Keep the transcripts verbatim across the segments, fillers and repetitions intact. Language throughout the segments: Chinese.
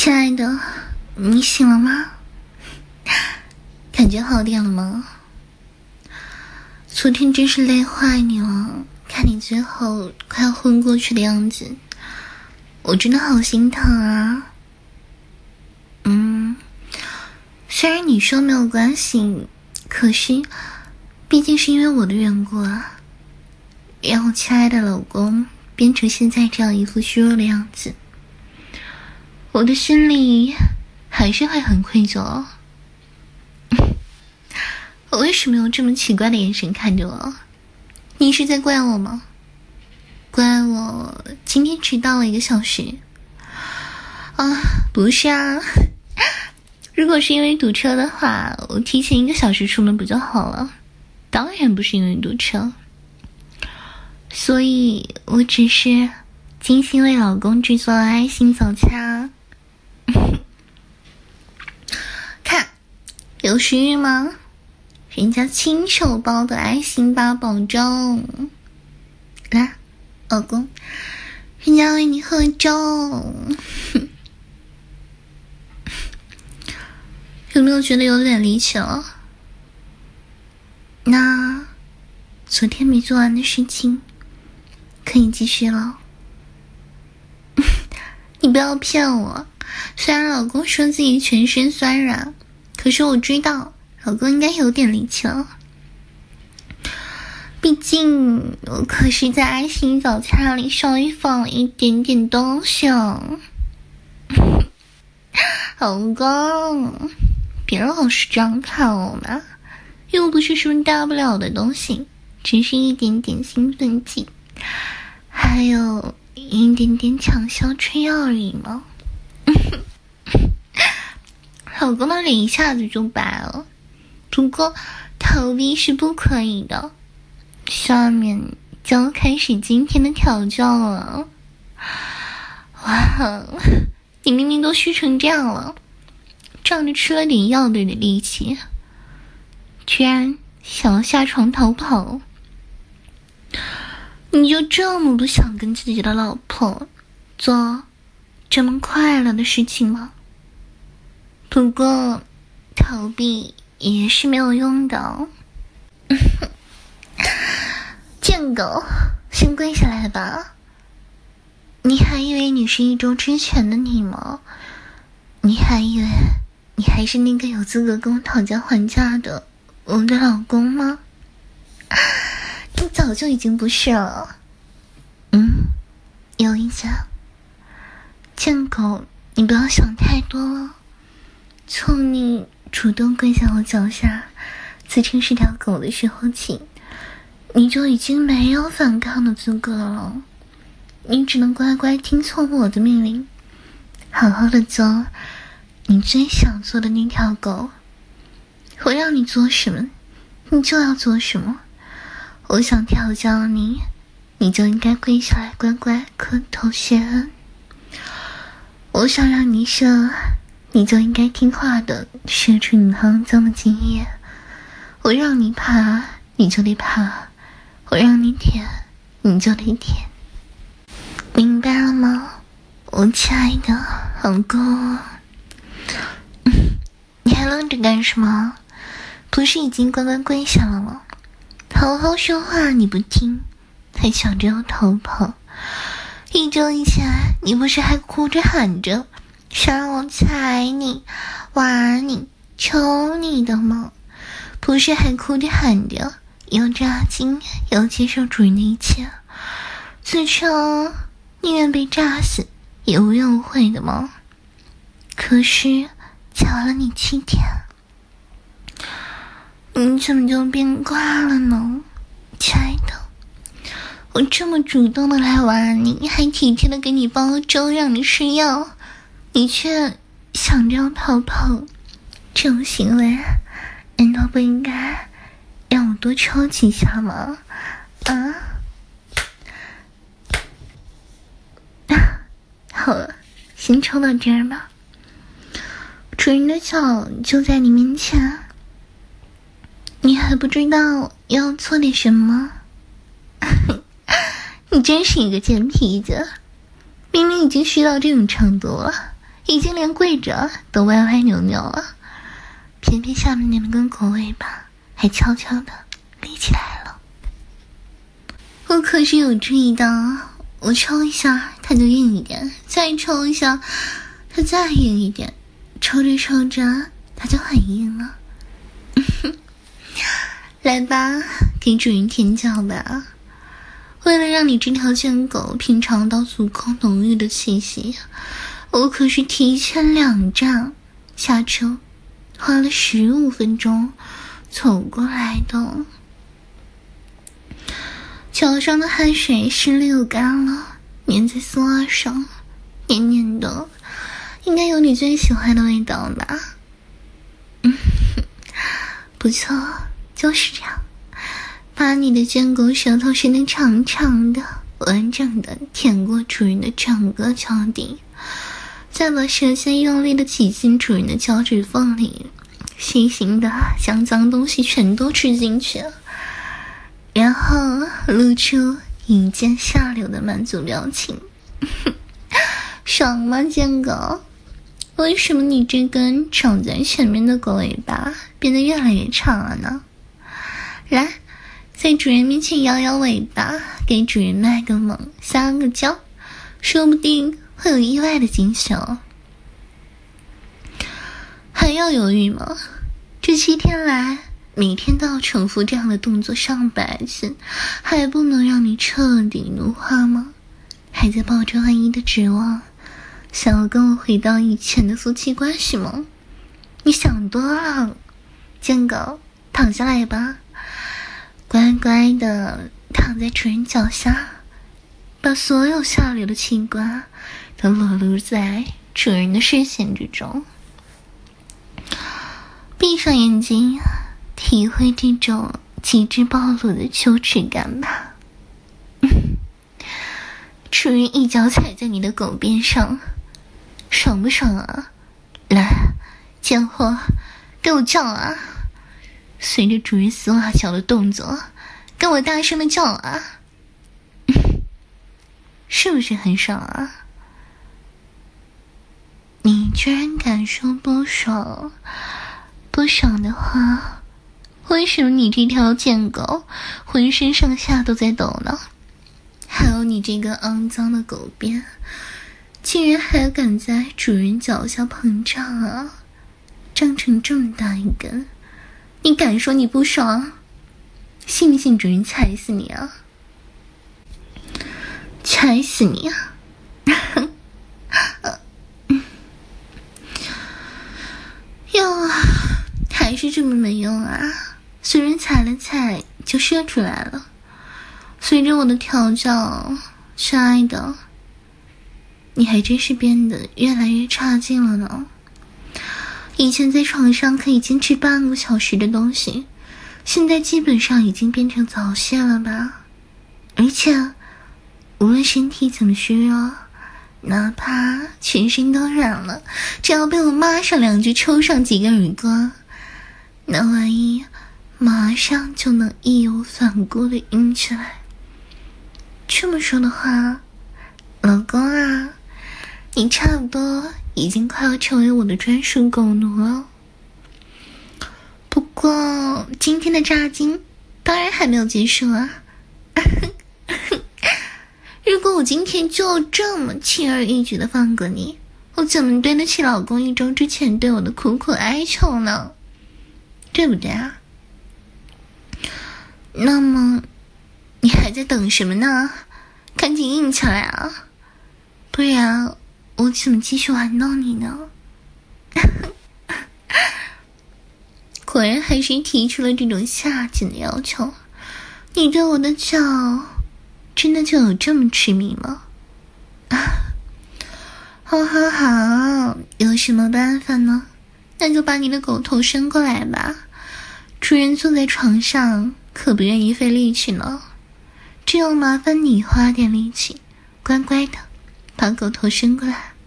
亲爱的，你醒了吗？感觉好点了吗？昨天真是累坏你了，看你最后快要昏过去的样子，我真的好心疼啊。嗯，虽然你说没有关系，可是毕竟是因为我的缘故啊，让我亲爱的老公变成现在这样一副虚弱的样子，我的心里还是会很愧疚哦。我为什么用这么奇怪的眼神看着我？你是在怪我吗？怪我今天迟到了一个小时啊？不是啊，如果是因为堵车的话，我提前一个小时出门不就好了？当然不是因为堵车，所以我只是精心为老公制作了爱心早餐。看，有食欲吗？人家亲手包的爱心八宝粥，来，老公，人家为你喝粥。有没有觉得有点离奇了？那昨天没做完的事情可以继续了。你不要骗我，虽然老公说自己全身酸软，可是我知道老公应该有点力气了，毕竟我可是在爱心早餐里稍微放了一点点东西哦。老公，别老是这样看我嘛，又不是什么大不了的东西，只是一点点兴奋剂，还有一点点强效春药而已嘛。老公的脸一下子就白了，不过逃避是不可以的。下面就要开始今天的调教了。哇，你明明都虚成这样了，仗着吃了点药的力气，居然想要下床逃跑。你就这么不想跟自己的老婆做这么快乐的事情吗？不过逃避也是没有用的。贱狗，先跪下来吧。你还以为你是一周之前的你吗？你还以为你还是那个有资格跟我讨价还价的我的老公吗？你早就已经不是了。嗯，有一下。贱狗，你不要想太多了。从你主动跪在我脚下自称是条狗的时候起，你就已经没有反抗的资格了。你只能乖乖听从我的命令，好好的做你最想做的那条狗。我让你做什么你就要做什么，我想调教你，你就应该跪下来乖乖磕头谢恩。我想让你射，你就应该听话的射出你肮脏的精液。我让你爬，你就得爬；我让你舔，你就得舔。明白了吗，我亲爱的老公？你还愣着干什么？不是已经乖乖跪下了吗？好好说话你不听，还想着要逃跑。一周以前你不是还哭着喊着想让我踩你玩你求你的吗？不是还哭着喊着要扎金要接受主人的一切，自称宁愿被炸死也无怨无悔的吗？可是瞧了你七天，你怎么就变卦了呢？亲爱的，我这么主动的来玩你，还体贴的给你煲粥让你吃药，你却想着要逃跑，这种行为难道不应该让我多抽几下吗？啊？啊，好了，先抽到这儿吧。主人的脚就在你面前，你还不知道要做点什么？你真是一个贱皮子，明明已经虚到这种程度了， 已经连跪着都歪歪扭扭了，偏偏下面那根狗尾巴还悄悄地立起来了。我可是有注意到，我抽一下它就硬一点，再抽一下它再硬一点，抽着抽着它就很硬了。来吧，给主人舔脚吧。为了让你这条贱狗品尝到足够浓郁的气息，我可是提前两站下车，花了十五分钟走过来的。脚上的汗水湿溜干了，粘在丝袜上，黏黏的，应该有你最喜欢的味道吧。嗯，不错，就是这样。把你的贱狗舌头伸得长长的，完整的舔过主人的整个脚底，再把舌尖用力的挤进主人的脚趾缝里，细心的将脏东西全都吃进去，然后露出一见下流的满足表情。爽吗，贱狗？为什么你这根长在前面的狗尾巴变得越来越长了呢？来，在主人面前摇摇尾巴，给主人卖个萌，撒个娇，说不定会有意外的惊喜哦。还要犹豫吗？这七天来每天都要重复这样的动作上百次，还不能让你彻底怒化吗？还在抱着万一的指望，想要跟我回到以前的夫妻关系吗？你想多了，贱狗，躺下来吧，乖乖的躺在主人脚下，把所有下流的器官都裸露在主人的视线之中。闭上眼睛，体会这种极致暴露的羞耻感吧。主人一脚踩在你的狗边上，爽不爽啊？来，贱货，给我叫啊！随着主人丝袜脚的动作，跟我大声的叫啊！是不是很爽啊？你居然敢说不爽？不爽的话，为什么你这条贱狗浑身上下都在抖呢？还有你这个肮脏的狗鞭，竟然还敢在主人脚下膨胀啊，胀成这么大一根，你敢说你不爽？信不信主人踩死你啊？踩死你啊！哟，还是这么没用啊！随人踩了踩就射出来了。随着我的调教，亲爱的，你还真是变得越来越差劲了呢。以前在床上可以坚持半个小时的东西，现在基本上已经变成早泄了吧？而且无论身体怎么虚弱，哪怕全身都软了，只要被我骂上两句，抽上几个耳光，那万一马上就能义无反顾地硬起来。这么说的话，老公啊，你差不多已经快要成为我的专属狗奴了。不过今天的炸金当然还没有结束啊。如果我今天就这么轻而易举的放过你，我怎么对得起老公一周之前对我的苦苦哀求呢？对不对啊？那么你还在等什么呢？赶紧硬起来啊，不然我怎么继续玩弄你呢？果然还是提出了这种下贱的要求。你对我的脚真的就有这么痴迷吗？好好好，有什么办法呢？那就把你的狗头伸过来吧。主人坐在床上可不愿意费力气呢，只有麻烦你花点力气，乖乖的把狗头伸过来，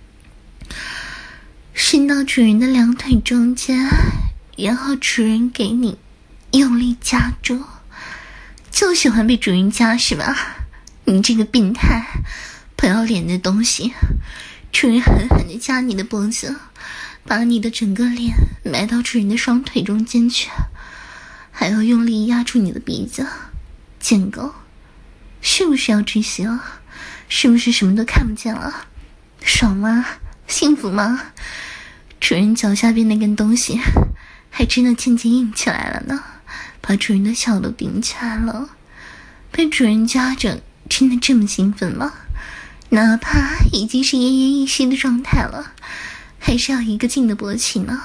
伸到主人的两腿中间，然后主人给你用力夹住。就喜欢被主人夹是吧？你这个变态不要脸的东西， 主人狠狠地夹你的脖子，把你的整个脸埋到主人的双腿中间去，还要用力压住你的鼻子。贱狗，是不是要窒息了？是不是什么都看不见了？爽吗？幸福吗？主人脚下边那根东西还真的渐渐硬起来了呢，把主人的脚都顶起来了。被主人夹着真的这么兴奋吗？哪怕已经是奄奄一息的状态了，还是要一个劲的勃起呢。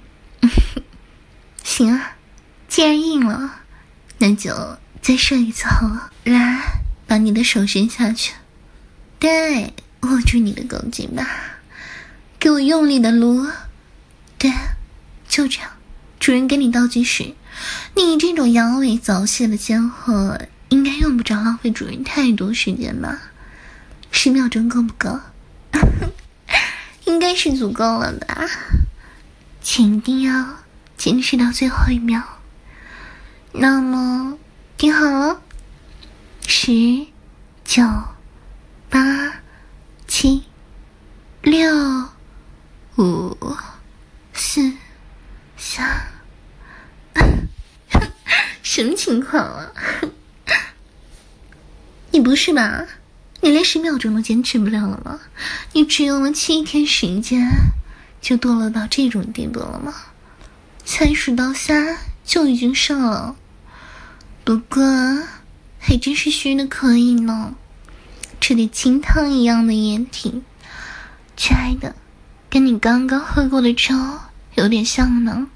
行啊，既然硬了，那就再射一次好了。来，把你的手伸下去，对，握住你的狗颈吧，给我用力的撸。对，就这样。主人给你倒计时，你这种阳痿早泄的贱货，应该用不着浪费主人太多时间吧？十秒钟够不够？应该是足够了吧？请一定要坚持到最后一秒。那么听好了，十、九、八、七、六、五、四、三。什么情况啊？你不是吧？你连十秒钟都坚持不了了吗？你只用了七天时间，就堕落到这种地步了吗？才数到三就已经上了，不过还真是虚的可以呢。这得清汤一样的液体，亲爱的，跟你刚刚喝过的粥有点像呢。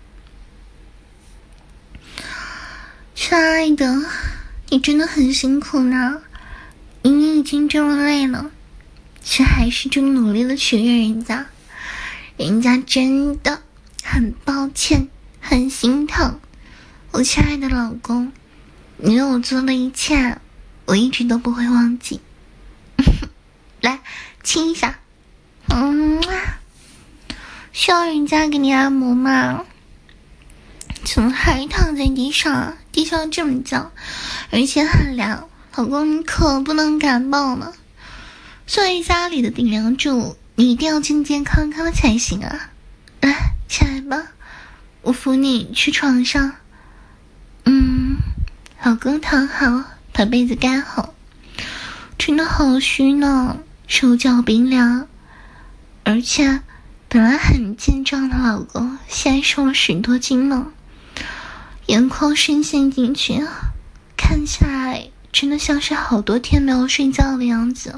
亲爱的，你真的很辛苦呢。你已经这么累了，却还是这么努力的取悦人家，人家真的很抱歉，很心疼。我亲爱的老公，你为我做的一切，我一直都不会忘记。来，亲一下。嗯，需要人家给你按摩吗？怎么还躺在地上？地上这么脏，而且很凉。老公，你可不能感冒了。作为家里的顶梁柱，你一定要健健康康的才行啊！来，起来吧，我扶你去床上。嗯，老公躺好，把被子盖好。真的好虚呢，手脚冰凉。而且，本来很健壮的老公，现在瘦了十多斤呢。眼眶深陷进去，看起来真的像是好多天没有睡觉的样子。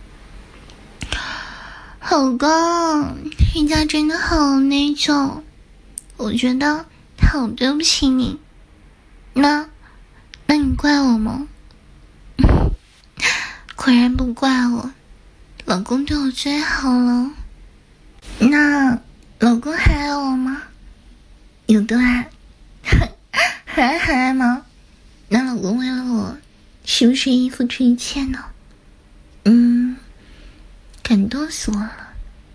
老公，人家真的好内疚，我觉得好对不起你。那，那你怪我吗？果然不怪我，老公对我最好了。那老公还爱我吗？有多爱？还还爱吗？那老公为了我，是不是依付这一切呢？嗯，感动死我了。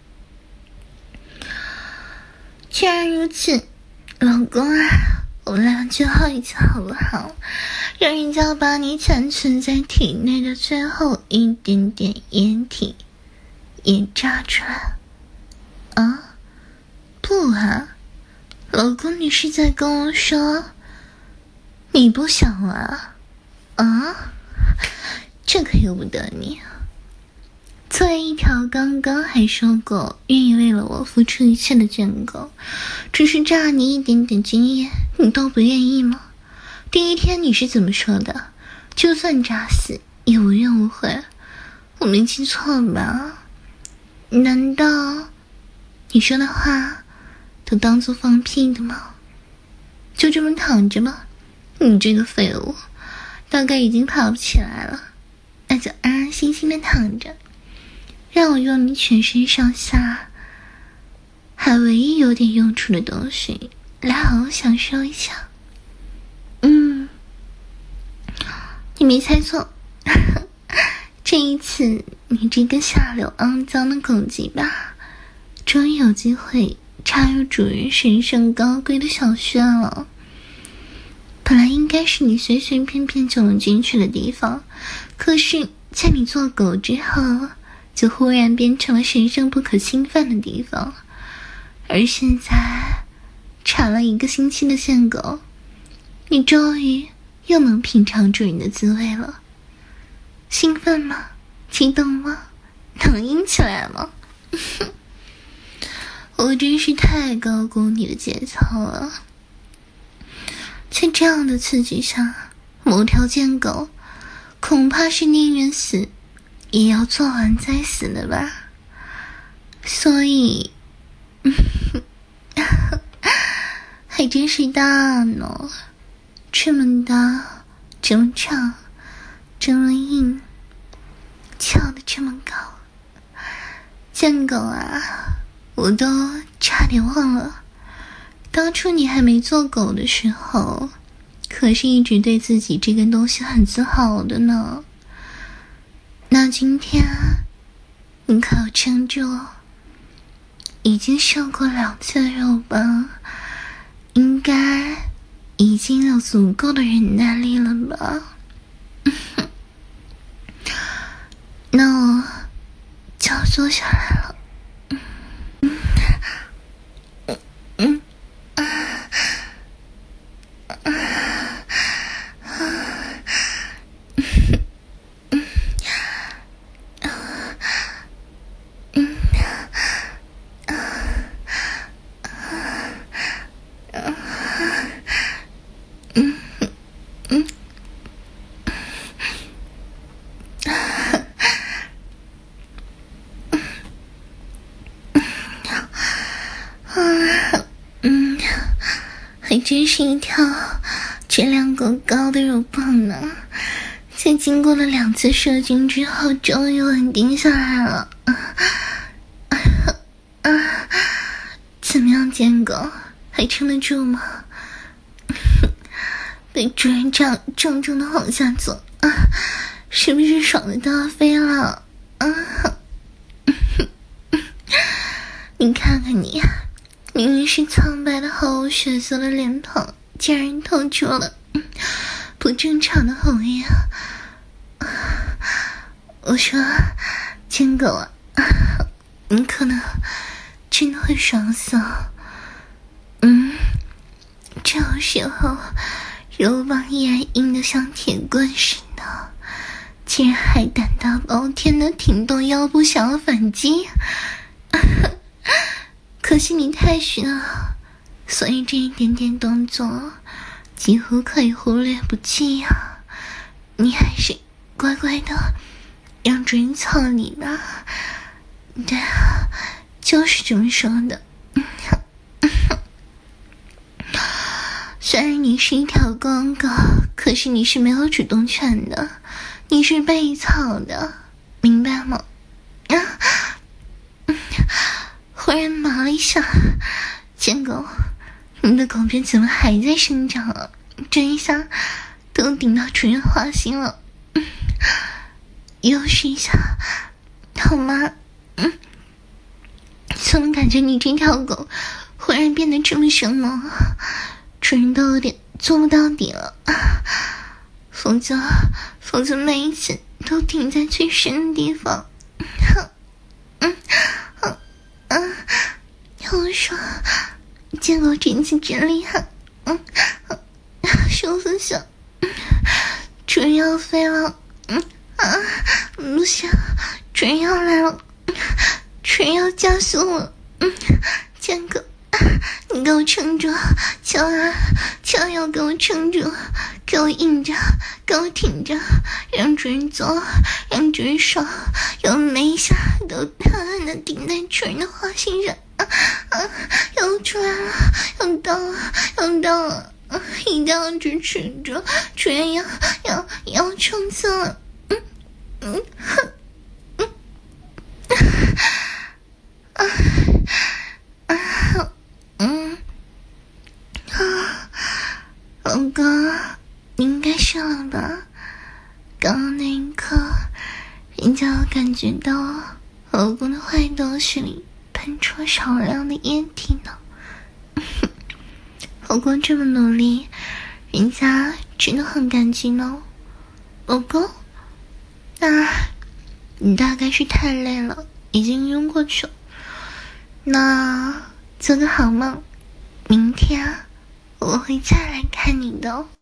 既然如此，老公啊，我们俩最后一次好不好？让人家把你残存在体内的最后一点点液体也炸出来。啊？不啊，老公，你是在跟我说你不想啊？啊？这可由不得你。作为一条刚刚还说过愿意为了我付出一切的贱狗，只是炸你一点点精液你都不愿意吗？第一天你是怎么说的？就算炸死也无怨无悔。我没记错吧？难道你说的话都当作放屁的吗？就这么躺着吧，你这个废物大概已经爬不起来了，那就安安心心的躺着，让我用你全身上下还唯一有点用处的东西来好好享受一下。嗯，你没猜错，这一次你这个下流肮脏的狗鸡巴终于有机会插入主人神圣高贵的小穴了。本来应该是你随随便便就能进去的地方，可是在你做狗之后， 就忽然变成了神圣不可侵犯的地方，而现在产了一个星期的贱狗，你终于又能品尝主人的滋味了。兴奋吗？激动吗？能硬起来吗？我真是太高估你的节操了。在这样的刺激下，某条贱狗恐怕是宁愿死也要做完再死的吧。所以还真是大呢，这么大，这么长，这么硬，翘得这么高。贱狗啊，我都差点忘了，当初你还没做狗的时候，可是一直对自己这根东西很自豪的呢。那今天你可要撑住，已经受过两次肉吧，应该已经有足够的忍耐力了吧。那我就要坐下来了。嗯嗯啊还真是一条质量够高的肉棒呢，在经过了两次射精之后，终于稳定下来了。啊啊、怎么样，贱狗，还撑得住吗？被主人这样重重的往下做，啊，是不是爽的都要飞了？啊，你看看你，明明是苍白的毫无血色的脸庞，竟然透出了不正常的红叶。我说，贱狗啊，你可能真的会爽死了。嗯，这种时候肉棒依然硬得像铁棍似的，竟然还胆大包天的挺动腰部想要反击。可惜你太虚了，所以这一点点动作几乎可以忽略不计呀。你还是乖乖的让主人操你吧。对啊，就是这么说的。虽然你是一条公狗，可是你是没有主动权的，你是被操的，明白吗？啊！忽然麻了一下，贱狗，你的狗鞭怎么还在生长啊？这一下都顶到主人花心了。嗯，又试一下好吗？嗯，怎么感觉你这条狗忽然变得这么凶猛？主人都有点做不到底了，否则否则每一次都顶在最深的地方。嗯嗯嗯，我说见过真气真厉害。嗯嗯，舒服死，主人要飞了。嗯啊，不行，主人要来了，主人要加速了。嗯，贱狗，你给我撑住，求啊求要给我撑住，给我硬着，给我挺着，让主人做，让主人爽，有每一下都狠狠的顶在主人的花心上。啊啊，要出来了，要到了，要到了，啊，一定要支持着，主人要要要冲刺了。嗯嗯哼嗯啊啊嗯啊，老公，你应该睡了吧？刚刚那一刻，人家有感觉到老公的坏东西里喷出了少量的液体呢。老公这么努力，人家真的很感激呢。老公，那你大概是太累了，已经晕过去了。那做个好梦，明天我会再来看你的。